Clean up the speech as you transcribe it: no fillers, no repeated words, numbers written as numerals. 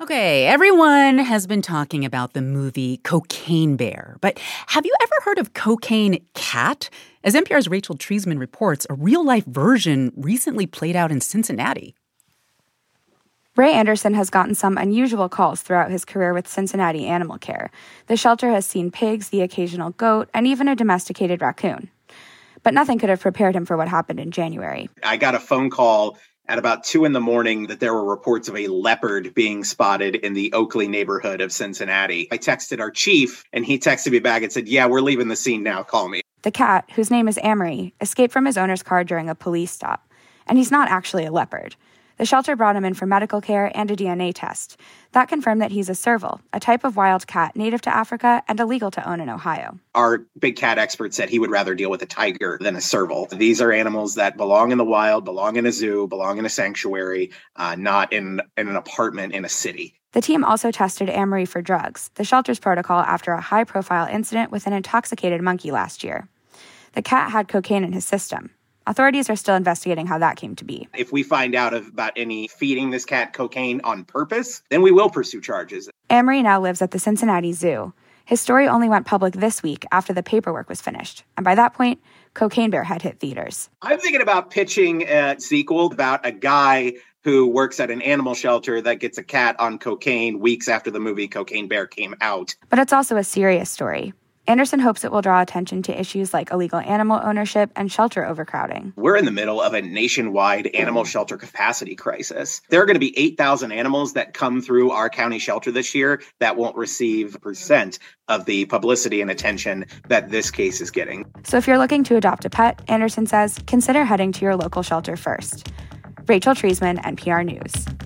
Okay, everyone has been talking about the movie Cocaine Bear, but have you ever heard of Cocaine Cat? As NPR's Rachel Treisman reports, a real-life version recently played out in Cincinnati. Ray Anderson has gotten some unusual calls throughout his career with Cincinnati Animal Care. The shelter has seen pigs, the occasional goat, and even a domesticated raccoon. But nothing could have prepared him for what happened in January. I got a phone call at about 2 a.m. that there were reports of a leopard being spotted in the Oakley neighborhood of Cincinnati. I texted our chief, and he texted me back and said, "Yeah, we're leaving the scene now. Call me." The cat, whose name is Amory, escaped from his owner's car during a police stop. And he's not actually a leopard. The shelter brought him in for medical care and a DNA test. That confirmed that he's a serval, a type of wild cat native to Africa and illegal to own in Ohio. Our big cat expert said he would rather deal with a tiger than a serval. These are animals that belong in the wild, belong in a zoo, belong in a sanctuary, not in an apartment in a city. The team also tested Amory for drugs, the shelter's protocol after a high-profile incident with an intoxicated monkey last year. The cat had cocaine in his system. Authorities are still investigating how that came to be. If we find out about any feeding this cat cocaine on purpose, then we will pursue charges. Amory now lives at the Cincinnati Zoo. His story only went public this week after the paperwork was finished. And by that point, Cocaine Bear had hit theaters. I'm thinking about pitching a sequel about a guy who works at an animal shelter that gets a cat on cocaine weeks after the movie Cocaine Bear came out. But it's also a serious story. Anderson hopes it will draw attention to issues like illegal animal ownership and shelter overcrowding. We're in the middle of a nationwide animal shelter capacity crisis. There are going to be 8,000 animals that come through our county shelter this year that won't receive % of the publicity and attention that this case is getting. So if you're looking to adopt a pet, Anderson says, consider heading to your local shelter first. Rachel Treisman, NPR News.